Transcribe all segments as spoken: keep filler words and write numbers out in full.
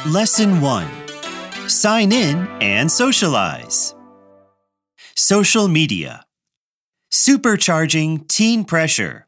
Lesson one. Sign in and socialize. Social media. Supercharging teen pressure.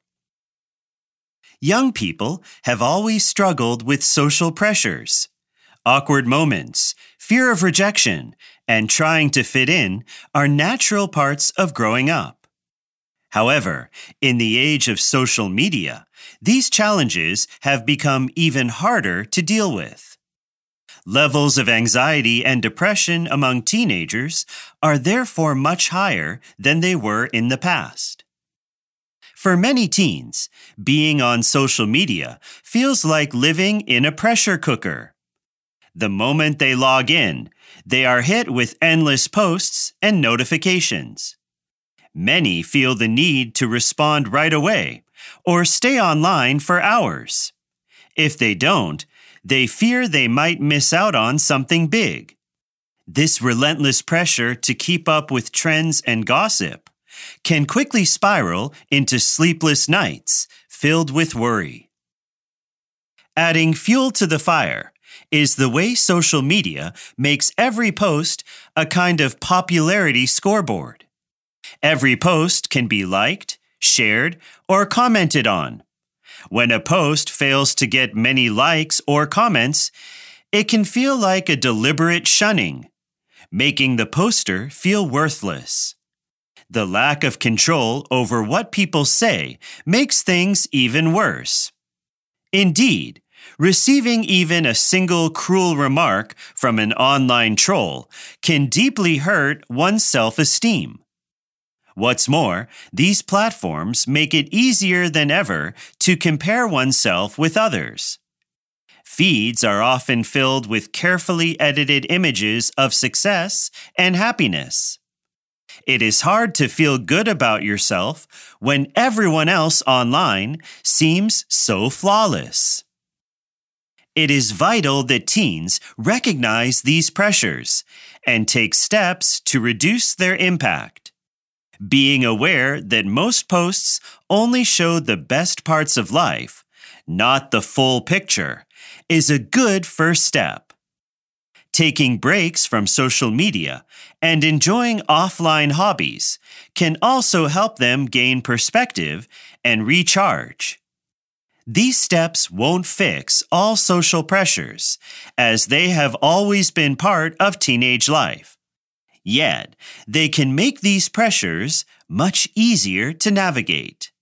Young people have always struggled with social pressures. Awkward moments, fear of rejection, and trying to fit in are natural parts of growing up. However, in the age of social media, these challenges have become even harder to deal with. Levels of anxiety and depression among teenagers are therefore much higher than they were in the past. For many teens, being on social media feels like living in a pressure cooker. The moment they log in, they are hit with endless posts and notifications. Many feel the need to respond right away or stay online for hours. If they don't, they fear they might miss out on something big. This relentless pressure to keep up with trends and gossip can quickly spiral into sleepless nights filled with worry. Adding fuel to the fire is the way social media makes every post a kind of popularity scoreboard. Every post can be liked, shared, or commented on. When a post fails to get many likes or comments, it can feel like a deliberate shunning, making the poster feel worthless. The lack of control over what people say makes things even worse. Indeed, receiving even a single cruel remark from an online troll can deeply hurt one's self-esteem. What's more, these platforms make it easier than ever to compare oneself with others. Feeds are often filled with carefully edited images of success and happiness. It is hard to feel good about yourself when everyone else online seems so flawless. It is vital that teens recognize these pressures and take steps to reduce their impact. Being aware that most posts only show the best parts of life, not the full picture, is a good first step. Taking breaks from social media and enjoying offline hobbies can also help them gain perspective and recharge. These steps won't fix all social pressures, as they have always been part of teenage life. Yet, they can make these pressures much easier to navigate.